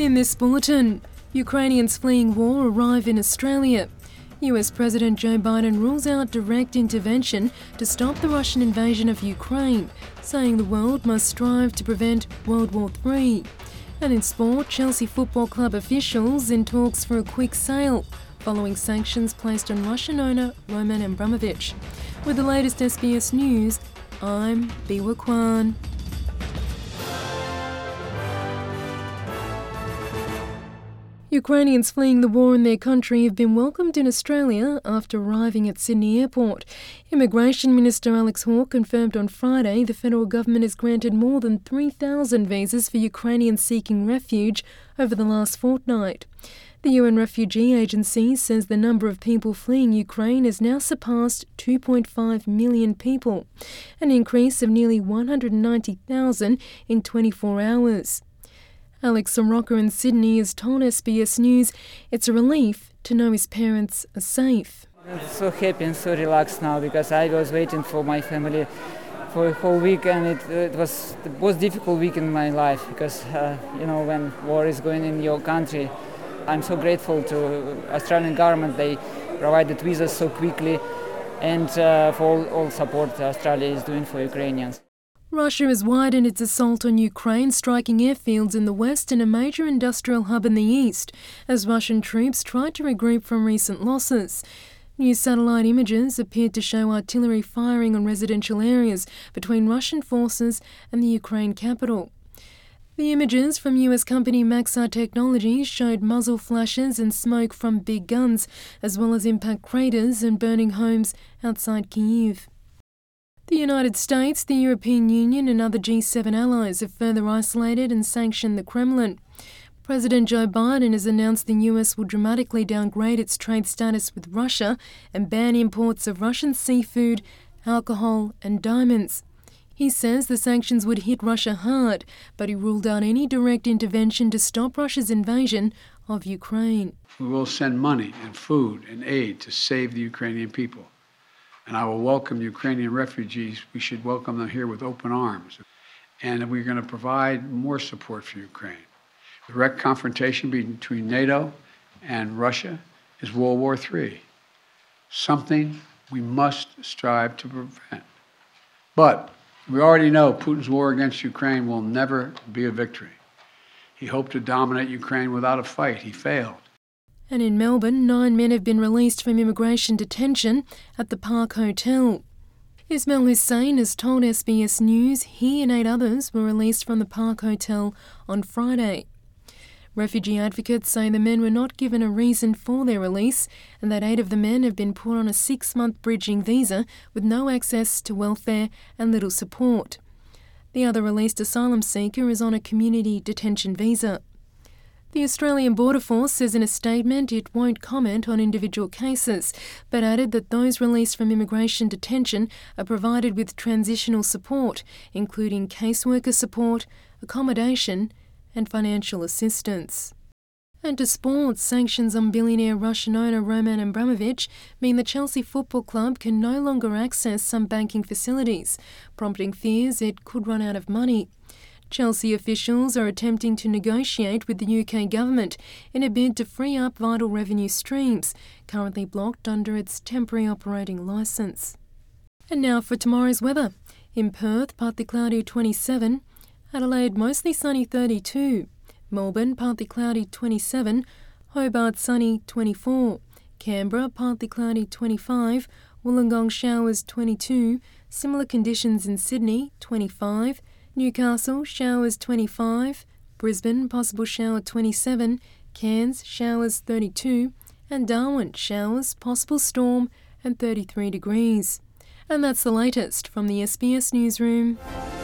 In this bulletin, Ukrainians fleeing war arrive in Australia. US President Joe Biden rules out direct intervention to stop the Russian invasion of Ukraine, saying the world must strive to prevent World War III. And in sport, Chelsea Football Club officials in talks for a quick sale, following sanctions placed on Russian owner Roman Abramovich. With the latest SBS News, I'm Biwa Kwan. Ukrainians fleeing the war in their country have been welcomed in Australia after arriving at Sydney Airport. Immigration Minister Alex Hawke confirmed on Friday the federal government has granted more than 3,000 visas for Ukrainians seeking refuge over the last fortnight. The UN Refugee Agency says the number of people fleeing Ukraine has now surpassed 2.5 million people, an increase of nearly 190,000 in 24 hours. Alex Soroka in Sydney has told SBS News it's a relief to know his parents are safe. I'm so happy and so relaxed now because I was waiting for my family for a whole week, and it was the most difficult week in my life because, when war is going in your country, I'm so grateful to Australian government. They provided visas so quickly and for all support Australia is doing for Ukrainians. Russia has widened its assault on Ukraine, striking airfields in the west and a major industrial hub in the east, as Russian troops tried to regroup from recent losses. New satellite images appeared to show artillery firing on residential areas between Russian forces and the Ukraine capital. The images from US company Maxar Technologies showed muzzle flashes and smoke from big guns, as well as impact craters and burning homes outside Kyiv. The United States, the European Union and other G7 allies have further isolated and sanctioned the Kremlin. President Joe Biden has announced the US will dramatically downgrade its trade status with Russia and ban imports of Russian seafood, alcohol and diamonds. He says the sanctions would hit Russia hard, but he ruled out any direct intervention to stop Russia's invasion of Ukraine. We will send money and food and aid to save the Ukrainian people. And I will welcome Ukrainian refugees. We should welcome them here with open arms. And we're going to provide more support for Ukraine. Direct confrontation between NATO and Russia is World War III, something we must strive to prevent. But we already know Putin's war against Ukraine will never be a victory. He hoped to dominate Ukraine without a fight. He failed. And in Melbourne, 9 men have been released from immigration detention at the Park Hotel. Ismail Hussein has told SBS News he and 8 others were released from the Park Hotel on Friday. Refugee advocates say the men were not given a reason for their release and that 8 of the men have been put on a 6-month bridging visa with no access to welfare and little support. The other released asylum seeker is on a community detention visa. The Australian Border Force says in a statement it won't comment on individual cases, but added that those released from immigration detention are provided with transitional support, including caseworker support, accommodation and financial assistance. And to sports, sanctions on billionaire Russian owner Roman Abramovich mean the Chelsea Football Club can no longer access some banking facilities, prompting fears it could run out of money. Chelsea officials are attempting to negotiate with the UK government in a bid to free up vital revenue streams, currently blocked under its temporary operating licence. And now for tomorrow's weather. In Perth, partly cloudy 27, Adelaide mostly sunny 32, Melbourne partly cloudy 27, Hobart sunny 24, Canberra partly cloudy 25, Wollongong showers 22, similar conditions in Sydney 25, Newcastle, showers 25, Brisbane, possible shower 27, Cairns, showers 32, and Darwin, showers, possible storm and 33 degrees. And that's the latest from the SBS Newsroom.